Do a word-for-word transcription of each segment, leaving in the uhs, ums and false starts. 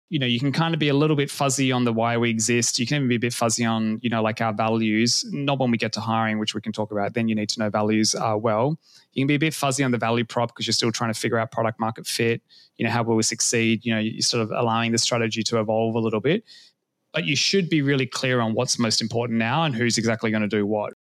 you know, you can kind of be a little bit fuzzy on the why we exist. You can even be a bit fuzzy on, you know, like our values. Not when we get to hiring, which we can talk about. Then you need to know values uh, well. You can be a bit fuzzy on the value prop because you're still trying to figure out product market fit. You know, how will we succeed? You know, you're sort of allowing the strategy to evolve a little bit. But you should be really clear on what's most important now and who's exactly going to do what.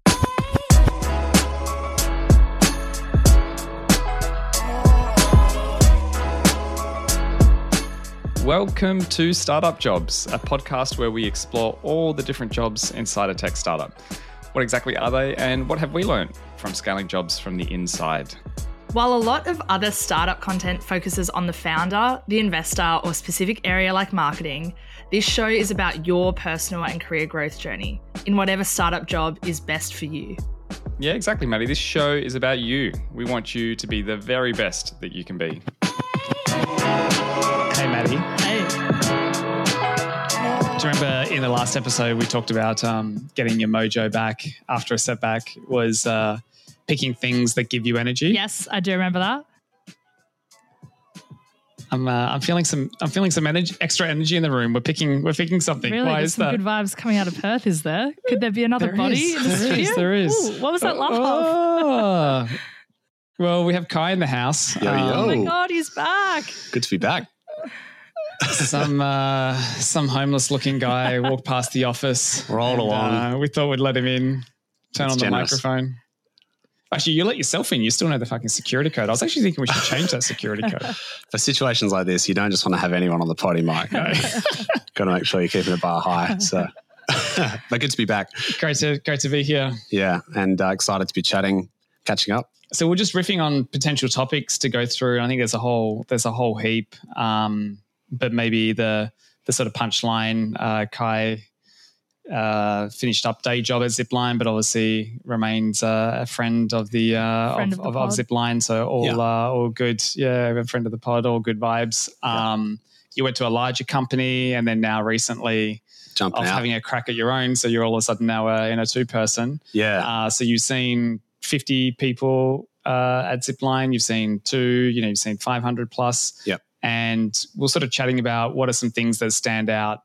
Welcome to Startup Jobs, a podcast where we explore all the different jobs inside a tech startup. What exactly are they, and what have we learned from scaling jobs from the inside? While a lot of other startup content focuses on the founder, the investor, or specific area like marketing, this show is about your personal and career growth journey in whatever startup job is best for you. Yeah, exactly, Maddie. This show is about you. We want you to be the very best that you can be. Hey, Maddie. Hey. Do you remember in the last episode we talked about um, getting your mojo back after a setback was uh, picking things that give you energy? Yes, I do remember that. I'm uh, I'm feeling some I'm feeling some energy, extra energy in the room. We're picking we're picking something. Really, Why there's is some that? good vibes coming out of Perth. Is there? Could there be another There body is, in the there studio? is, there is. Ooh, what was that laugh? Oh. Well, we have Kai in the house. Yo, yo. Oh my God, he's back. Good to be back. Some uh, some homeless looking guy walked past the office. Rolled and, along. Uh, we thought we'd let him in. Turn That's on the generous. microphone. Actually, you let yourself in. You still know the fucking security code. I was actually thinking we should change that security code. For situations like this, you don't just want to have anyone on the potty mic. No. Got to make sure you're keeping the bar high. So, but good to be back. Great to great to be here. Yeah, and uh, excited to be chatting, catching up. So we're just riffing on potential topics to go through. I think there's a whole there's a whole heap. Um, but maybe the the sort of punchline, uh, Kai uh, finished up day job at Zipline, but obviously remains uh, a friend of the uh, Friend of, of the of, of pod. Zipline. So all Yeah. uh, all good. Yeah, a friend of the pod. All good vibes. Um, you went to a larger company, and then now recently Jumping of out. having a crack at your own. So you're all of a sudden now uh, in a two person. yeah. Uh, so you've seen fifty people uh, at Zipline. You've seen two. You know, you've seen five hundred plus. Yep. And we're sort of chatting about what are some things that stand out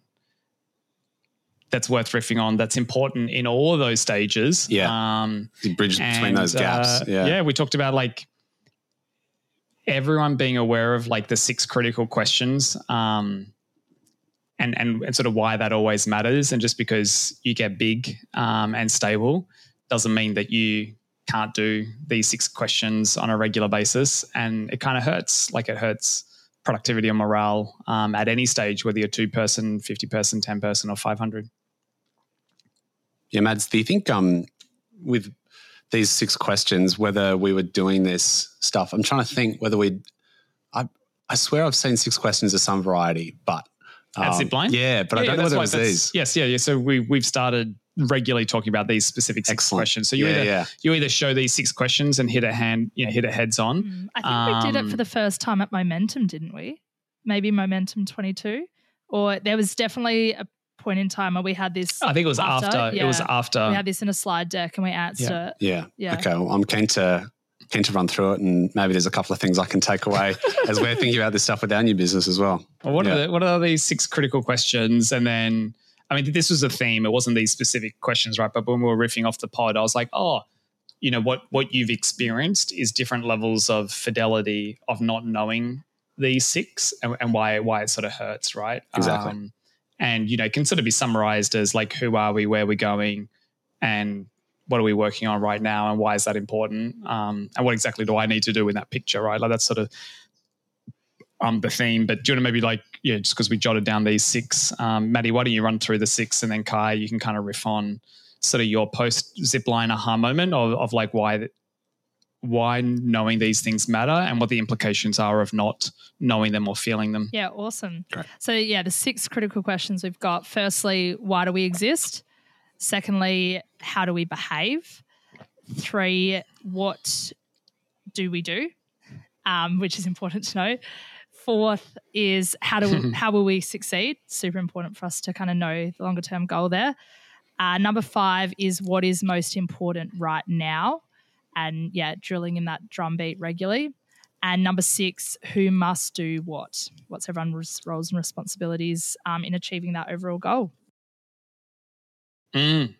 that's worth riffing on, that's important in all of those stages. Yeah. Um, The bridge between and, those gaps. uh, yeah. yeah, we talked about like everyone being aware of like the six critical questions um, and, and, and sort of why that always matters. And just because you get big um, and stable doesn't mean that you can't do these six questions on a regular basis. And it kind of hurts, like it hurts productivity and morale um, at any stage, whether you're two person, fifty person, ten person or five hundred. Yeah, Mads, do you think um, with these six questions, whether we were doing this stuff, I'm trying to think whether we'd, I, I swear I've seen six questions of some variety, but. At um, Zipline? Yeah, but I don't know that's whether it why was that's- these. Yes, yeah, yeah. So we, we've started regularly talking about these specific six Excellent. questions. So you Yeah, either yeah. you either show these six questions and hit a hand, you know, hit it heads on. Mm, I think we did it Um, for the first time at Momentum, didn't we? Maybe Momentum twenty-two. Or there was definitely a point in time where we had this. I think it was after. Yeah. It was after. We had this in a slide deck and we answered Yeah. it. Yeah. Yeah. Okay. Well, I'm keen to keen to run through it, and maybe there's a couple of things I can take away as we're thinking about this stuff with our new business as well. Well, what Yeah. are the, what are these six critical questions? And then, I mean, this was a theme. It wasn't these specific questions, right? But when we were riffing off the pod, I was like, oh, you know, what what you've experienced is different levels of fidelity of not knowing these six and, and why why it sort of hurts, right? Exactly. Um, and, you know, it can sort of be summarized as like, who are we, where are we going, and what are we working on right now, and why is that important? Um, and what exactly do I need to do in that picture, right? Like that's sort of um, the theme. But do you want to maybe like, yeah, just because we jotted down these six, um, Maddie, why don't you run through the six, and then Kai, you can kind of riff on sort of your post Zipline aha moment of, of like why why knowing these things matter and what the implications are of not knowing them or feeling them. Yeah, awesome. Great. So, yeah, the six critical questions we've got. Firstly, why do we exist? Secondly, how do we behave? Three, what do we do? Um, which is important to know. Fourth is how do how will we succeed? Super important for us to kind of know the longer term goal there. Uh, number five is what is most important right now, and yeah, drilling in that drum beat regularly. And number six, who must do what? What's everyone's roles and responsibilities um, in achieving that overall goal? Mm.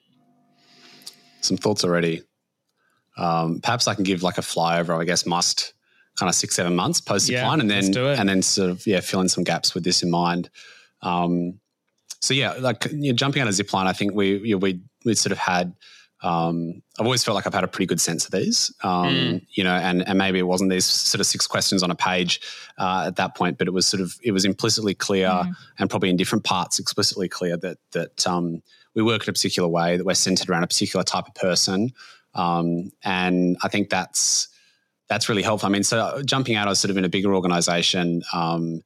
Some thoughts already. Um, perhaps I can give like a flyover, I guess, must kind of six, seven months post Yeah, decline, and then let's do it. and then sort of yeah, fill in some gaps with this in mind. Um, so yeah, like you know, jumping out of Zipline, I think we you know, we we sort of had. Um, I've always felt like I've had a pretty good sense of these, um, Mm. you know, and and maybe it wasn't these sort of six questions on a page uh, at that point, but it was sort of it was implicitly clear, Mm. and probably in different parts explicitly clear that that um, we work in a particular way, that we're centered around a particular type of person, um, and I think that's that's really helpful. I mean, so jumping out, I was sort of in a bigger organisation, um,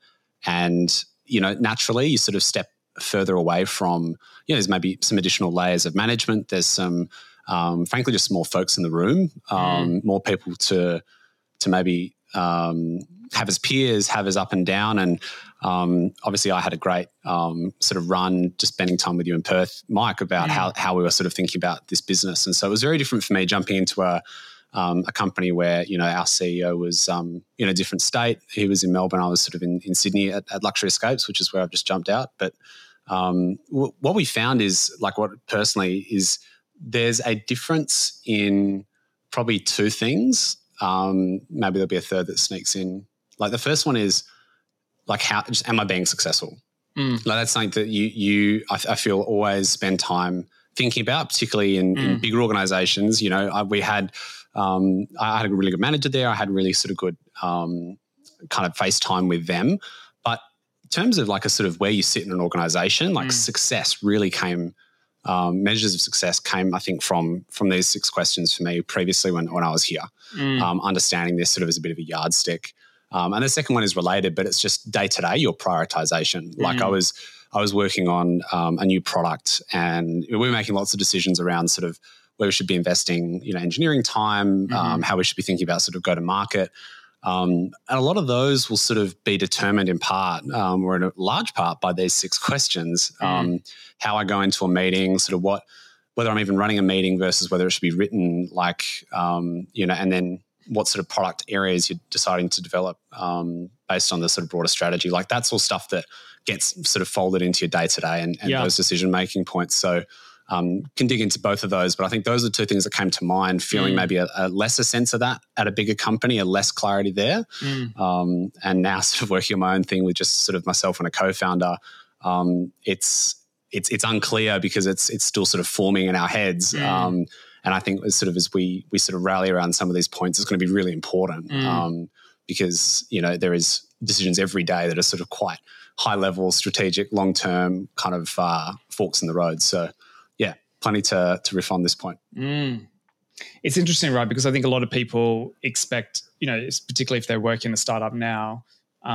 and you know, naturally, you sort of step further away from, you know, there's maybe some additional layers of management. There's some, um, frankly, just more folks in the room, um, Mm. more people to to maybe um, have as peers, have as up and down. And um, obviously, I had a great um, sort of run just spending time with you in Perth, Mike, about Mm. how how we were sort of thinking about this business. And so it was very different for me jumping into a Um, a company where, you know, our C E O was um, in a different state. He was in Melbourne. I was sort of in, in Sydney at, at Luxury Escapes, which is where I've just jumped out. But um, w- what we found is, like what personally is, there's a difference in probably two things. Um, maybe there'll be a third that sneaks in. Like the first one is like, how just, am I being successful? Mm. Like that's something that you, you I, I feel always spend time thinking about, particularly in, in Mm. bigger organizations. You know, I, we had, um, I had a really good manager there. I had really sort of good um, kind of face time with them. But in terms of like a sort of where you sit in an organization, like Mm. success really came, um, measures of success came, I think, from from these six questions for me previously when, when I was here. Mm. Um, understanding this sort of as a bit of a yardstick. Um, and the second one is related, but it's just day to day, your prioritization. Like Mm. I was, I was working on um, a new product, and we were making lots of decisions around sort of where we should be investing, you know, engineering time, Mm-hmm. um, how we should be thinking about sort of go to market. Um, and a lot of those will sort of be determined in part, um, or in a large part, by these six questions. Mm. Um, how I go into a meeting, sort of what, whether I'm even running a meeting versus whether it should be written, like, um, you know, and then what sort of product areas you're deciding to develop um, based on the sort of broader strategy. Like that's all stuff that gets sort of folded into your day-to-day and, and Yeah. those decision-making points. So um, can dig into both of those. But I think those are two things that came to mind, feeling Mm. maybe a, a lesser sense of that at a bigger company, a less clarity there. Mm. Um, and now sort of working on my own thing with just sort of myself and a co-founder, um, it's it's it's unclear because it's it's still sort of forming in our heads. Mm. Um, and I think as sort of as we we sort of rally around some of these points, it's going to be really important Mm. um, because, you know, there is decisions every day that are sort of quite high level, strategic, long term kind of uh, forks in the road. So yeah, plenty to to riff on this point. Mm. It's interesting, right? Because I think a lot of people expect, you know, it's particularly if they're working in a startup now,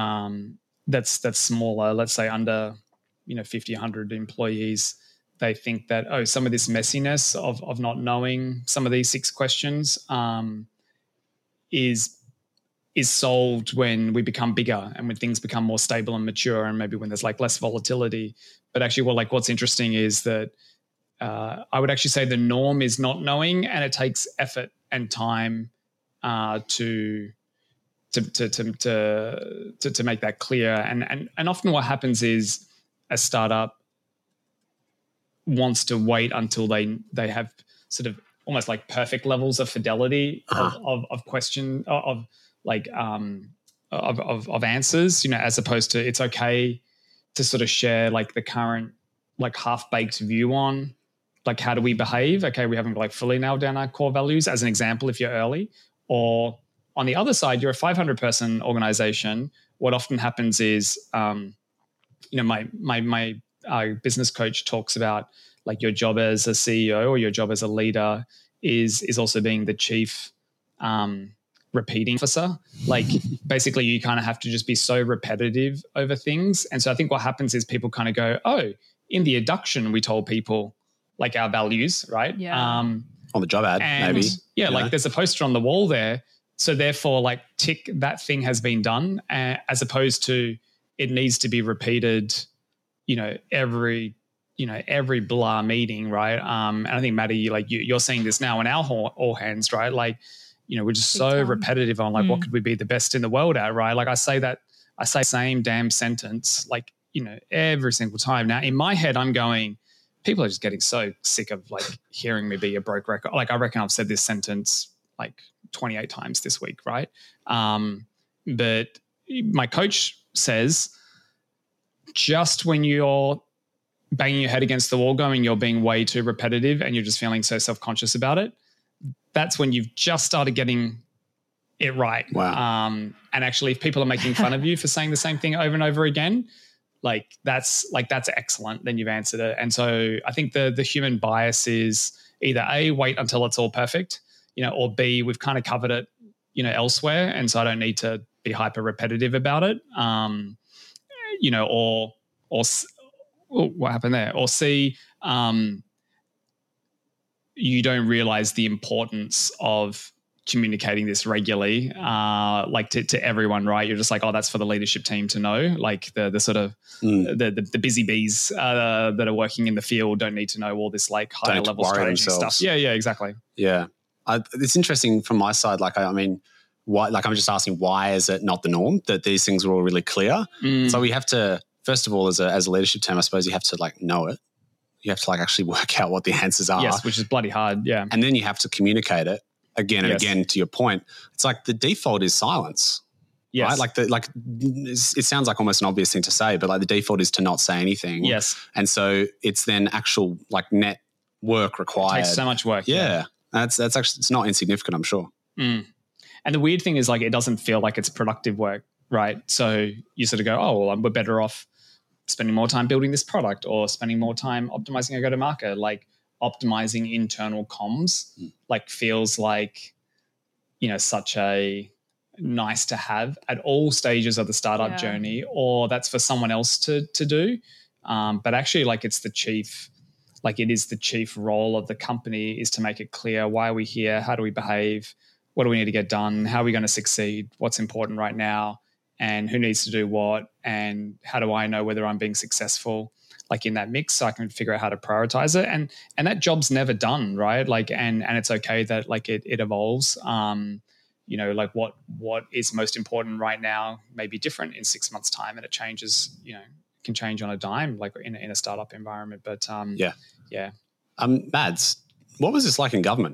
um, that's that's smaller, let's say under, you know, fifty, one hundred employees, they think that, oh, some of this messiness of of not knowing some of these six questions um, is is solved when we become bigger and when things become more stable and mature, and maybe when there's like less volatility. But actually, well, like what's interesting is that uh, I would actually say the norm is not knowing, and it takes effort and time uh, to to to to to to, to make that clear. And and and often what happens is a startup wants to wait until they they have sort of almost like perfect levels of fidelity Uh-huh. of, of of question of, of like um of, of of answers, you know, as opposed to it's okay to sort of share like the current like half-baked view on like how do we behave. Okay, we haven't like fully nailed down our core values, as an example, if you're early. Or on the other side, you're a five hundred person organization. What often happens is um you know my my my uh, business coach talks about like your job as a C E O or your job as a leader is is also being the chief um, repeating officer. Like basically you kind of have to just be so repetitive over things. And so I think what happens is people kind of go, oh, in the induction, we told people like our values, right? Yeah. Um, On the job ad, and maybe. yeah, you like know? there's a poster on the wall there. So therefore, like tick, that thing has been done, uh, as opposed to it needs to be repeated, you know, every, you know, every blah meeting, right? Um, and I think Maddie, like you, you're seeing this now in our all, all hands, right? Like you know, we're just Big so time. repetitive on like, Mm. what could we be the best in the world at, right? Like I say that, I say same damn sentence, like, you know, every single time. Now in my head, I'm going, people are just getting so sick of like hearing me be a broke record. Like I reckon I've said this sentence like twenty-eight times this week, right? Um, but my coach says, just when you're banging your head against the wall going, you're being way too repetitive and you're just feeling so self-conscious about it, that's when you've just started getting it right. Wow. Um, and actually, if people are making fun of you for saying the same thing over and over again, like that's like that's excellent. Then you've answered it. And so I think the the human bias is either A, wait until it's all perfect, you know, or B, we've kind of covered it, you know, elsewhere, and so I don't need to be hyper repetitive about it. Um, you know, or or oh, what happened there? Or C, um, you don't realize the importance of communicating this regularly, uh, like to, to everyone, right? You're just like, oh, that's for the leadership team to know. Like the the sort of Mm. the, the the busy bees uh, that are working in the field don't need to know all this like higher Don't level worry strategy themselves. stuff. Yeah, yeah, exactly. Yeah. I, it's interesting from my side. Like, I, I mean, why, like I'm just asking, why is it not the norm that these things are all really clear? Mm. So we have to, first of all, as a, as a leadership team, I suppose you have to like know it. You have to like actually work out what the answers are. Yes, which is bloody hard. Yeah. And then you have to communicate it again and Yes. again. To your point, it's like the default is silence. Yes. Right? Like the like it's- it sounds like almost an obvious thing to say, but like the default is to not say anything. Yes. And so it's then actual like net work required. Takes so much work. Yeah. That's that's actually it's not insignificant, I'm sure. Mm. And the weird thing is like it doesn't feel like it's productive work, right? So you sort of go, oh, well, we're better off spending more time building this product or spending more time optimizing our go-to-market. Like optimizing internal comms, Mm. like feels like, you know, such a nice to have at all stages of the startup Yeah. journey, or that's for someone else to to do. Um, but actually, like it's the chief, like it is the chief role of the company is to make it clear why are we here, how do we behave, what do we need to get done, how are we going to succeed, what's important right now, and who needs to do what, and how do I know whether I'm being successful, like in that mix, so I can figure out how to prioritize it. And and that job's never done, right? Like and and it's okay that like it it evolves. Um, you know, like what what is most important right now may be different in six months' time, and it changes. You know, can change on a dime, like in a, in a startup environment. But um, Yeah. yeah. Um, Mads, what was this like in government?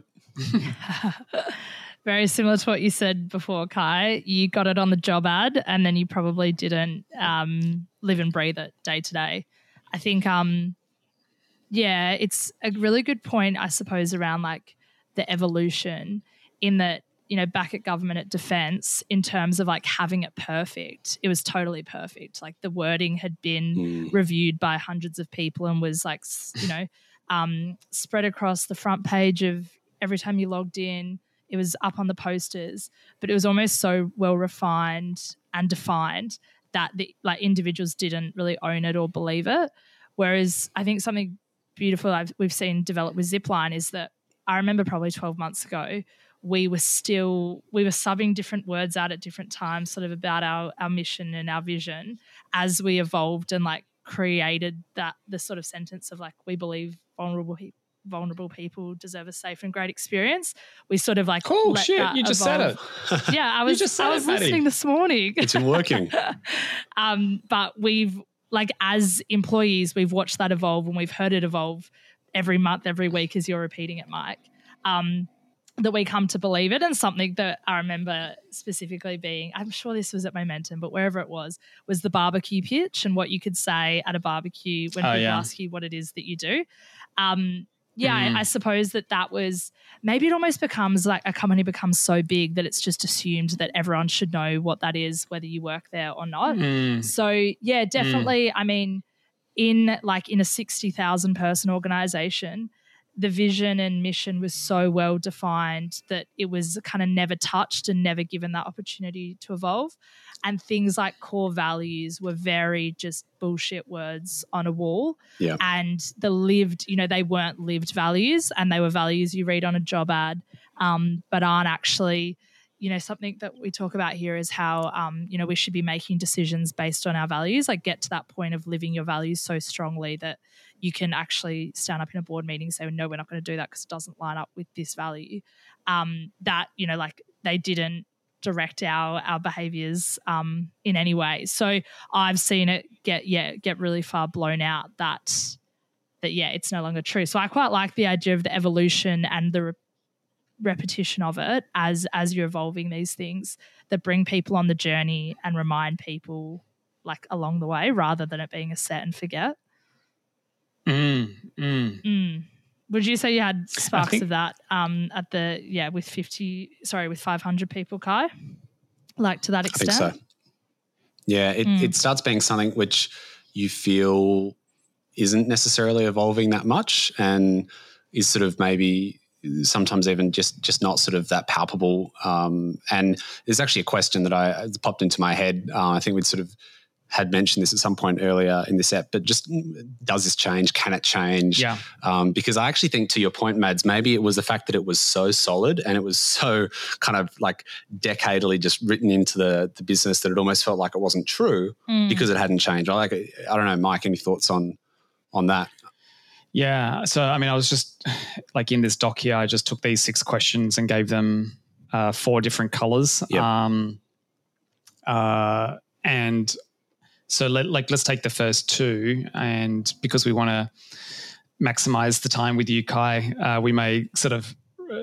Very similar to what you said before, Kai. You got it on the job ad and then you probably didn't um, live and breathe it day to day. I think, um, yeah, it's a really good point, I suppose, around like the evolution in that, you know, back at government at defence in terms of like having it perfect, it was totally perfect. Like the wording had been Mm. reviewed by hundreds of people and was like, s- you know, um, spread across the front page of every time you logged in. It was up on the posters, but it was almost so well refined and defined that the like individuals didn't really own it or believe it. Whereas I think something beautiful I've, we've seen develop with Zipline is that I remember probably twelve months ago, we were still, we were subbing different words out at different times sort of about our, our mission and our vision as we evolved and like created that, the sort of sentence of like, we believe vulnerable people. vulnerable people deserve a safe and great experience. We sort of like Cool let shit. that You just evolve. said it. Yeah, I was just said I it, was Maddie. listening this morning. It's been working. um, but we've like as employees, we've watched that evolve and we've heard it evolve every month, every week as you're repeating it, Mike. Um, that we come to believe it, and something that I remember specifically being, I'm sure this was at Momentum, but wherever it was, was the barbecue pitch and what you could say at a barbecue when Oh, people yeah. ask you what it is that you do. Um, yeah, Mm. I, I suppose that that was, maybe it almost becomes like a company becomes so big that it's just assumed that everyone should know what that is, whether you work there or not. Mm. So yeah, definitely. I mean, in like in a sixty thousand person organization, the vision and mission was so well defined that it was kind of never touched and never given that opportunity to evolve. And things like core values were very just bullshit words on a wall. Yeah. And the lived, you know, they weren't lived values, and they were values you read on a job ad, um, but aren't actually, you know, something that we talk about here is how, um, you know, we should be making decisions based on our values, like get to that point of living your values so strongly that you can actually stand up in a board meeting and say, no, we're not going to do that because it doesn't line up with this value. Um, that, you know, like they didn't direct our our behaviors um, in any way. So I've seen it get, yeah, get really far blown out that, that, yeah, it's no longer true. So I quite like the idea of the evolution and the re- repetition of it as as you're evolving these things that bring people on the journey and remind people like along the way rather than it being a set and forget. Mm, mm. Mm. Would you say you had sparks think, of that um, at the, yeah, with fifty, sorry, with five hundred people, Kai? Like to that extent? I think so. Yeah, it, mm. it starts being something which you feel isn't necessarily evolving that much and is sort of maybe sometimes even just just not sort of that palpable. Um, and there's actually a question that I popped into my head. Uh, I think we'd sort of had mentioned this at some point earlier in this ep, but just does this change? Can it change? Yeah. Um, because I actually think to your point, Mads, maybe it was the fact that it was so solid and it was so kind of like decadally just written into the, the business that it almost felt like it wasn't true mm. because it hadn't changed. I like it. I don't know, Mike, any thoughts on on that? Yeah. So, I mean, I was just like in this doc here, I just took these six questions and gave them uh, four different colors. Yep. Um, uh, and so let, like, let's take the first two. And because we want to maximize the time with you, Kai, uh, we may sort of uh,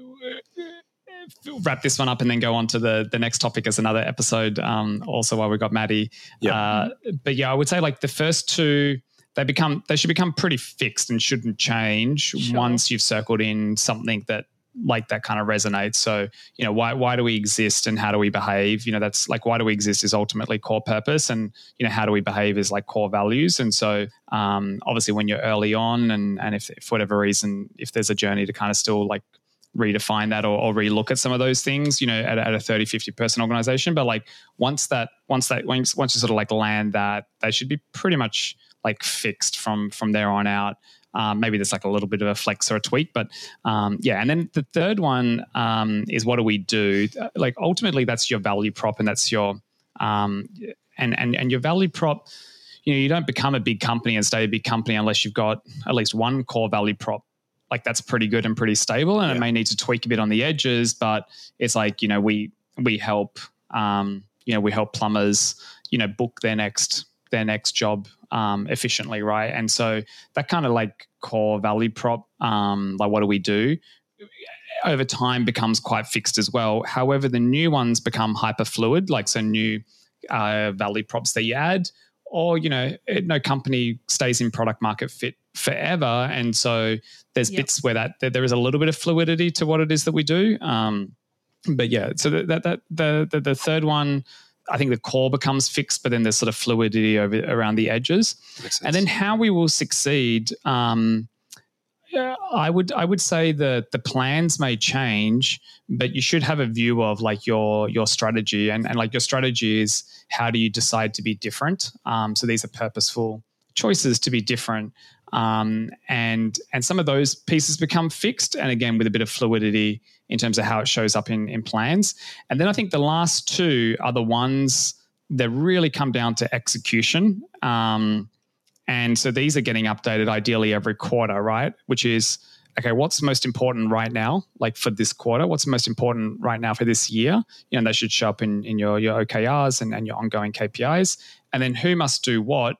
wrap this one up and then go on to the, the next topic as another episode. Um, also while we got Maddie. Yep. Uh, but yeah, I would say like the first two, They become they should become pretty fixed and shouldn't change sure. once you've circled in something that like that kind of resonates. So, you know, why why do we exist and how do we behave? You know, that's like why do we exist is ultimately core purpose, and you know, how do we behave is like core values. And so, um, obviously, when you're early on, and and if, if for whatever reason, if there's a journey to kind of still like redefine that or, or relook at some of those things, you know, at, at a thirty, fifty person organization. But like once that once that once once you sort of like land that, they should be pretty much like fixed from from there on out. Um, maybe there's like a little bit of a flex or a tweak, but um, yeah. And then the third one um, is what do we do? Like ultimately, that's your value prop, and that's your um, and and and your value prop. You know, you don't become a big company and stay a big company unless you've got at least one core value prop. Like that's pretty good and pretty stable, and yeah. it may need to tweak a bit on the edges, but it's like, you know, we we help um, you know we help plumbers, you know, book their next their next job um, efficiently, right? And so that kind of like core value prop, um, like what do we do, over time becomes quite fixed as well. However, the new ones become hyper fluid, like so new uh, value props that you add, or, you know, it, no company stays in product market fit forever. And so there's yep. bits where that, that there is a little bit of fluidity to what it is that we do. Um, but yeah, so that, that, that the, the, the third one, I think the core becomes fixed, but then there's sort of fluidity over around the edges. And then how we will succeed, um, yeah, I would I would say that the plans may change, but you should have a view of like your your strategy, and, and like your strategy is how do you decide to be different. Um, so these are purposeful choices to be different, um, and and some of those pieces become fixed, and again with a bit of fluidity in terms of how it shows up in in plans. And then I think the last two are the ones that really come down to execution. Um, And so these are getting updated ideally every quarter, right? Which is, okay, what's most important right now, like for this quarter? What's most important right now for this year? You know, they should show up in, in your, your O K Rs and, and your ongoing K P Is. And then who must do what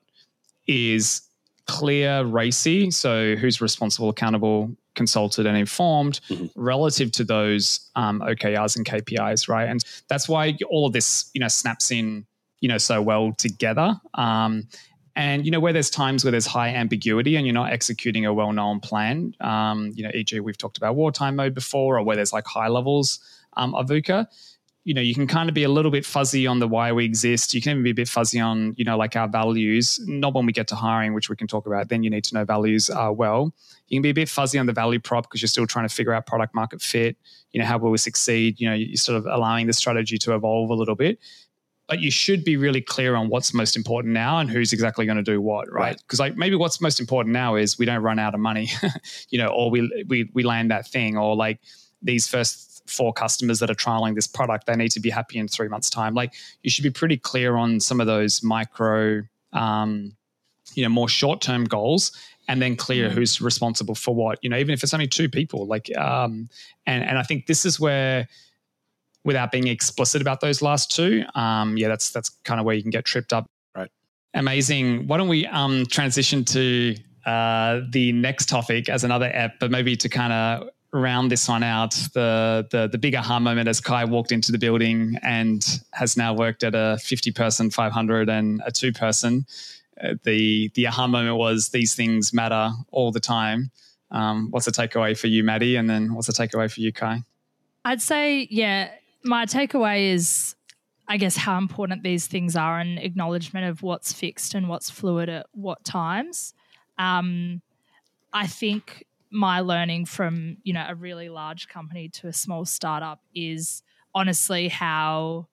is clear, racy. So who's responsible, accountable, consulted and informed mm-hmm. relative to those um, O K Rs and K P Is, right? And that's why all of this, you know, snaps in, you know, so well together. Um, And, you know, where there's times where there's high ambiguity and you're not executing a well-known plan, um, you know, for example, we've talked about wartime mode before, or where there's like high levels um, of VUCA, you know, you can kind of be a little bit fuzzy on the why we exist. You can even be a bit fuzzy on, you know, like our values. Not when we get to hiring, which we can talk about, then you need to know values uh, well. You can be a bit fuzzy on the value prop because you're still trying to figure out product market fit. You know, how will we succeed? You know, you're sort of allowing the strategy to evolve a little bit. But you should be really clear on what's most important now and who's exactly going to do what, right? Because right. like maybe what's most important now is we don't run out of money, you know, or we we we land that thing, or like these first four customers that are trialing this product. They need to be happy in three months' time. Like you should be pretty clear on some of those micro, um, you know, more short-term goals, and then clear mm-hmm. who's responsible for what. You know, even if it's only two people. Like, um, and and I think this is where, without being explicit about those last two, um, yeah, that's that's kind of where you can get tripped up. Right. Amazing. Why don't we um, transition to uh, the next topic as another app, but maybe to kind of round this one out, the, the the big aha moment as Kai walked into the building and has now worked at a fifty person, five hundred and a two person. Uh, the the aha moment was these things matter all the time. Um, what's the takeaway for you, Maddie? And then what's the takeaway for you, Kai? I'd say, yeah, my takeaway is, I guess, how important these things are and acknowledgement of what's fixed and what's fluid at what times. Um, I think my learning from, you know, a really large company to a small startup is honestly how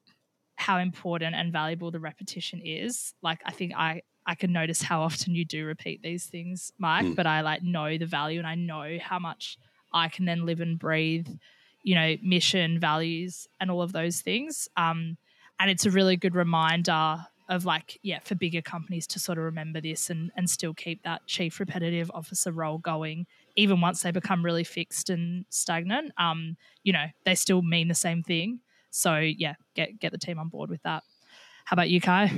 how important and valuable the repetition is. Like, I think I, I can notice how often you do repeat these things, Mike, mm. but I like know the value and I know how much I can then live and breathe, you know, mission, values and all of those things. Um, and it's a really good reminder of like, yeah, for bigger companies to sort of remember this and, and still keep that chief repetitive officer role going, even once they become really fixed and stagnant. Um, you know, they still mean the same thing. So yeah, get get the team on board with that. How about you, Kai?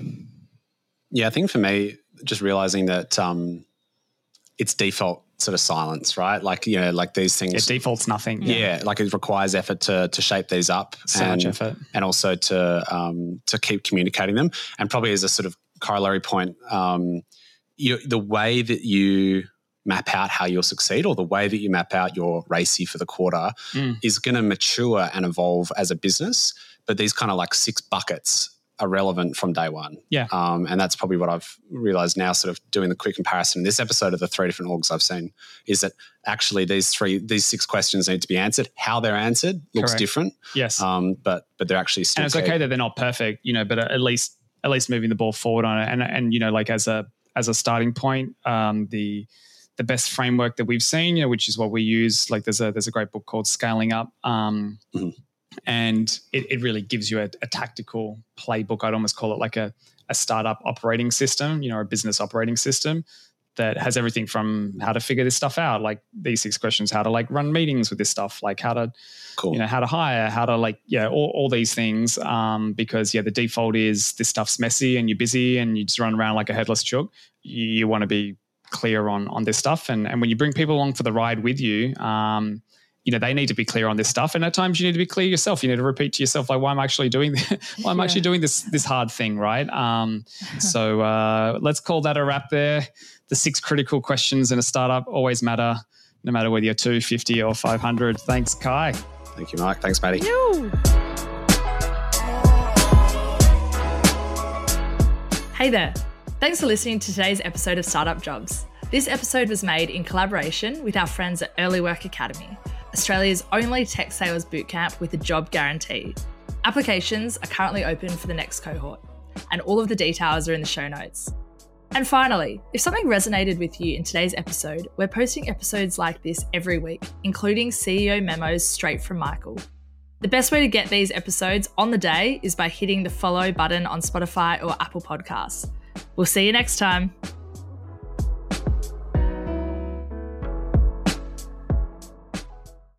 Yeah, I think for me, just realizing that um, it's default sort of silence, right? Like, you know, like these things. It defaults nothing. Yeah, yeah, like it requires effort to to shape these up. So and, much effort. And also to um, to keep communicating them. And probably as a sort of corollary point, um, you, the way that you map out how you'll succeed, or the way that you map out your R A C I for the quarter mm. is going to mature and evolve as a business. But these kind of like six buckets are relevant from day one. Yeah. Um, and that's probably what I've realized now, sort of doing the quick comparison in this episode of the three different orgs I've seen, is that actually these three, these six questions need to be answered. How they're answered looks Correct. different. Yes. Um, but but they're actually still And it's key. Okay that they're not perfect, you know, but at least at least moving the ball forward on it. And and you know, like as a as a starting point, um, the the best framework that we've seen, you know, which is what we use. Like there's a there's a great book called Scaling Up. Um, mm-hmm. And it, it really gives you a, a tactical playbook. I'd almost call it like a, a startup operating system, you know, a business operating system that has everything from how to figure this stuff out, like these six questions, how to like run meetings with this stuff, like how to, cool. you know, how to hire, how to like, yeah, all, all these things. Um, because yeah, the default is this stuff's messy and you're busy and you just run around like a headless chook. You, you want to be clear on on this stuff. And, and when you bring people along for the ride with you, um, you know, they need to be clear on this stuff. And at times you need to be clear yourself. You need to repeat to yourself, like, why am I actually doing this? why am I yeah. actually doing this, this hard thing, right? Um, so uh, let's call that a wrap there. The six critical questions in a startup always matter, no matter whether you're two, fifty or five hundred. Thanks, Kai. Thank you, Mike. Thanks, Maddie. You. Hey there. Thanks for listening to today's episode of Startup Jobs. This episode was made in collaboration with our friends at Early Work Academy, Australia's only tech sales bootcamp with a job guarantee. Applications are currently open for the next cohort, and all of the details are in the show notes. And finally, if something resonated with you in today's episode, we're posting episodes like this every week, including C E O memos straight from Michael. The best way to get these episodes on the day is by hitting the follow button on Spotify or Apple Podcasts. We'll see you next time.